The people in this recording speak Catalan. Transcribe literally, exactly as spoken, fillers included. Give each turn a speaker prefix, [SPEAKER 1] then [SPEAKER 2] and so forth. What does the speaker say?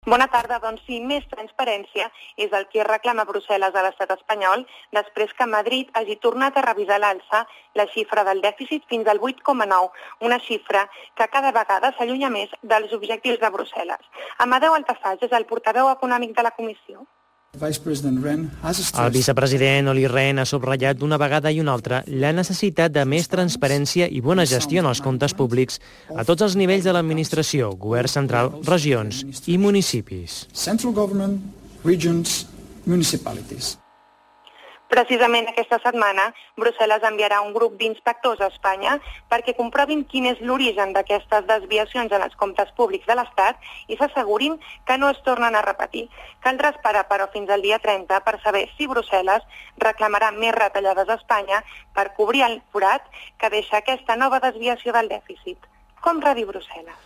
[SPEAKER 1] Bona tarda. Doncs sí, més transparència és el que reclama Brussel·les a l'estat espanyol després que Madrid hagi tornat a revisar a l'alça la xifra del dèficit fins al vuit coma nou, una xifra que cada vegada s'allunya més dels objectius de Brussel·les. Amadeu Altafaj és el portaveu econòmic de la Comissió.
[SPEAKER 2] El vicepresident Olli Rehn ha subratllat una vegada i una altra la necessitat de més transparència i bona gestió en els comptes públics a tots els nivells de l'administració, govern central, regions i municipis.
[SPEAKER 1] Precisament aquesta setmana, Brussel·les enviarà un grup d'inspectors a Espanya perquè comprovin quin és l'origen d'aquestes desviacions en els comptes públics de l'Estat i s'assegurin que no es tornen a repetir. Caldrà esperar, però, fins al dia trenta per saber si Brussel·les reclamarà més retallades a Espanya per cobrir el forat que deixa aquesta nova desviació del dèficit. Com redir Brussel·les?